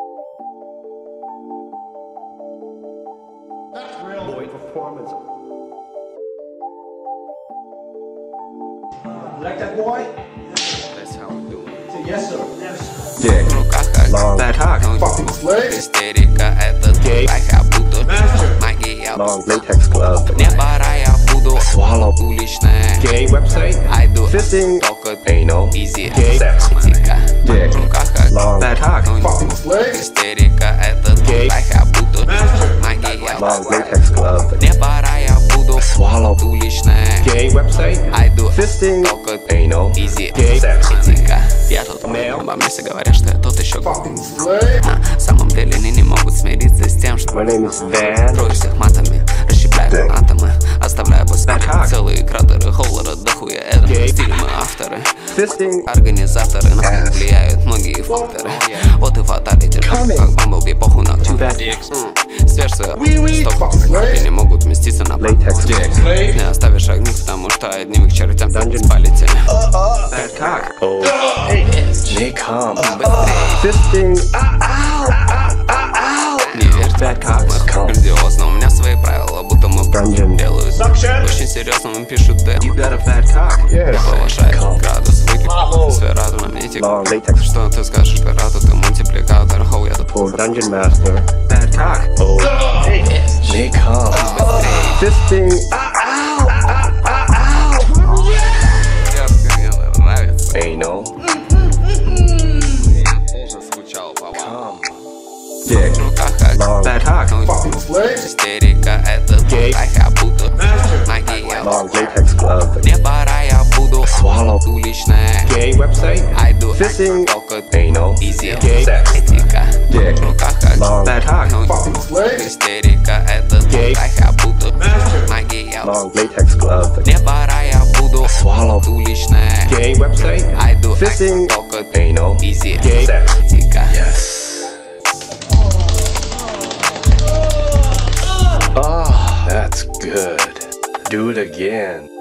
That's real boy performance. Like that boy? That's how we do it. Say yes sir. Yes. Dick. В руках как Long. That hot. Fucking slave. истерика, это Gay. как я буду Master. магия. Long latex glove. Не пора, я буду Swallow. уличная. Gay website. I do Fisting. только Anal. easy. Gay. Sex. Тика. Dick. В руках как Long. That hot. Fucking slave. истерика, это Gay. как я буду Master. магия. Long latex glove. Не пора, я буду Swallow. уличная. Gay website. I do Fisting. только Anal. easy. Gay. Тика. Я тут Male. обо мне все говорят, что я тот еще. Fucking slave. На самом деле они не могут смириться с тем, что My name is Van. трою всех матами, расщепляю Dick. атомы, оставляя после That hot. целые кратеры холода, дохуя это Gay. стиле мы авторы. Fisting. Организаторы на Ass. влияют многие факторы. Вот и фаталити, Coming. как Бамблби, похуй на Too bad. Свежься, Oui. сток, Fucking slave. и не могут вместиться на Latex dick. Slave. не оставишь огней, потому что одним к чертям Dungeon. спалите. Bad cock. Oh. May come. Fisting. Не верьте, Bad cock. мы Come. грандиозно, у меня свои правила, будто мы Dungeon. делают. Suction. Очень серьезно им пишут Д. You got a fat cock. Yes. Повышает Come. градус выкид, сферату на метик. Long latex. Что ты скажешь, пирату, ты мультипликатор, хоу, я тут For Dungeon Master. Bad cock. Oh. May come. Fisting. мне нравится. Anal. Я тоже скучал по вам. Come. Dick. В руках как Long. Bad cock. Fucking slave. истерика, это Gay. как я буду Master. магия. Long latex glove. Не пора, я буду Swallow. уличная. Gay website. I do Fisting. только Anal. easy. Gay. Этика. Dick. В руках как Long. Bad cock. Fucking slave. истерика, это Gay. как я буду Master. магия. Long latex glove. Не пора, я буду Swallow. уличная. Gay website. I do Fisting. только Anal. easy. Gay. Этика. Yes. Oh, that's good. Do it again.